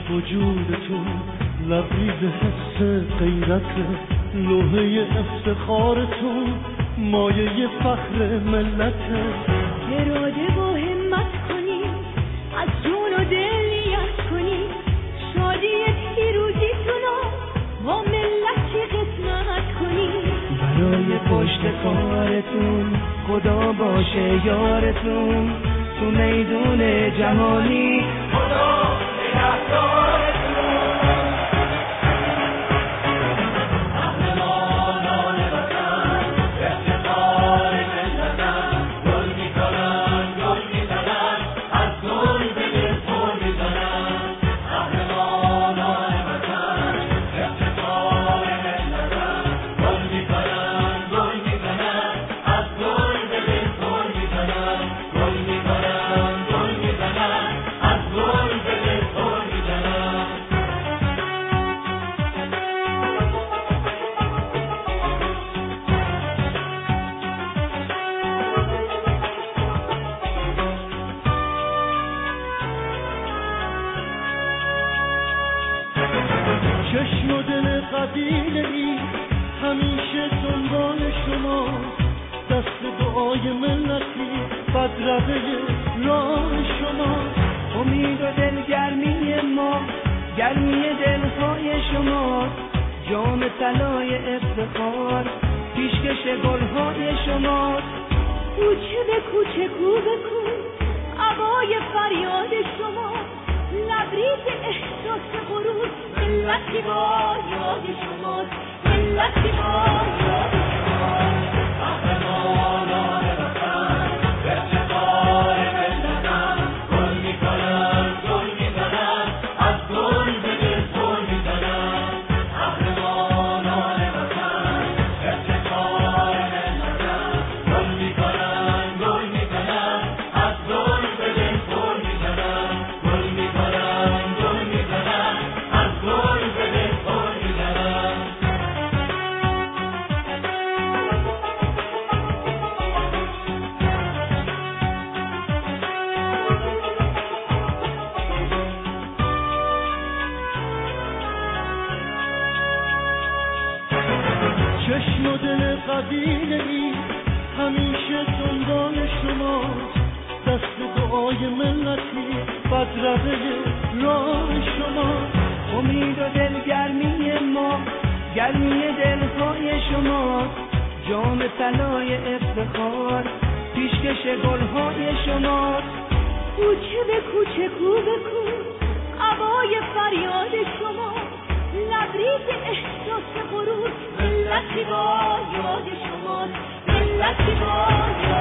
وجودتون لبریز حس غیرت، لوحه افتخارتون مایه فخر ملته. اراده و همت کنید، از جون و دل نیت کنید، شادی پیروزیتونو با ملت قسمت کنید. برای پشت کارتون خدا باشه یارتون، تو میدون جهانی خدا نگهدارتون. چشم و دل قبیله ای همیشه دنبال شما، دست دعای ملتی بدرقه راه شما. امید و دلگرمی ما گرمی دلهای شما، جام طلای افتخار پیشکش گلهای شما. کوچه به کوچه کو بکن عبای فریاد شما، لبریز احساس غرور ملتی با یاد شماست، ملتی با یاد شماست. قهرمانان وطن به افتخار ملتن، گل میکنن گل میزنن، از گل به دل گل میزنن. قهرمانان وطن به افتخار ملتن، گل میکنن گل میزنن، از گل به دل گل میزنن. گل میکنن گل میزنن، از گل به دل گل میزنن. چشم و دل قبیله ای همیشه دنبال شما، دست دعای ملتی بدرقه راه شما. امید و دلگرمی ما گرمی دلهای شما، جام طلای افتخار پیشکش گلهای شما. کوچه به کوچه کو بکن عبای فریاد شما، لبریز احساس غرور ملتی با یاد شماست، ملتی با یاد